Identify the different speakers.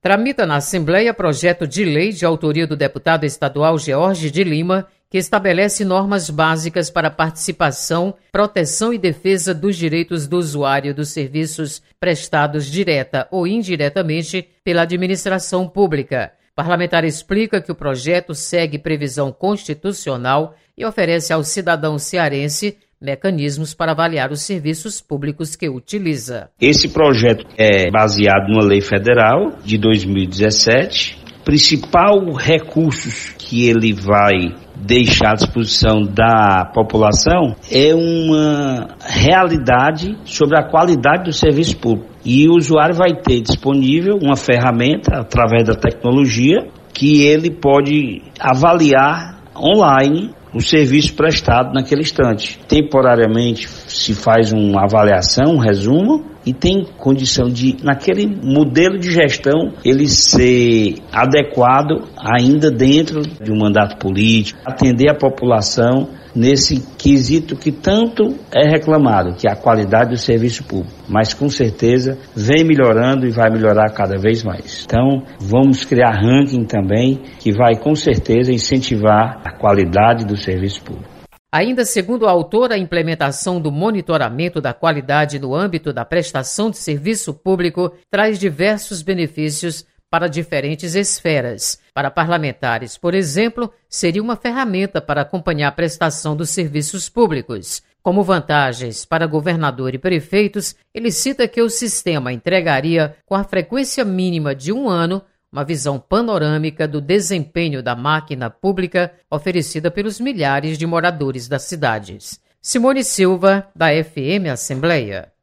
Speaker 1: Tramita na Assembleia projeto de lei de autoria do deputado estadual George de Lima, que estabelece normas básicas para a participação, proteção e defesa dos direitos do usuário dos serviços prestados direta ou indiretamente pela administração pública. O parlamentar explica que o projeto segue previsão constitucional e oferece ao cidadão cearense mecanismos para avaliar os serviços públicos que utiliza.
Speaker 2: Esse projeto é baseado numa lei federal de 2017. O principal recursos que ele vai deixar à disposição da população é uma realidade sobre a qualidade do serviço público. E o usuário vai ter disponível uma ferramenta, através da tecnologia, que ele pode avaliar online o serviço prestado naquele instante. Temporariamente se faz uma avaliação, um resumo, e tem condição de, naquele modelo de gestão, ele ser adequado ainda dentro de um mandato político, atender a população nesse quesito que tanto é reclamado, que é a qualidade do serviço público. Mas com certeza vem melhorando e vai melhorar cada vez mais. Então vamos criar ranking também, que vai com certeza incentivar a qualidade do serviço público.
Speaker 1: Ainda segundo o autor, a implementação do monitoramento da qualidade no âmbito da prestação de serviço público traz diversos benefícios para diferentes esferas. Para parlamentares, por exemplo, seria uma ferramenta para acompanhar a prestação dos serviços públicos. Como vantagens para governador e prefeitos, ele cita que o sistema entregaria, com a frequência mínima de 1 ano, uma visão panorâmica do desempenho da máquina pública oferecida pelos milhares de moradores das cidades. Simone Silva, da FM Assembleia.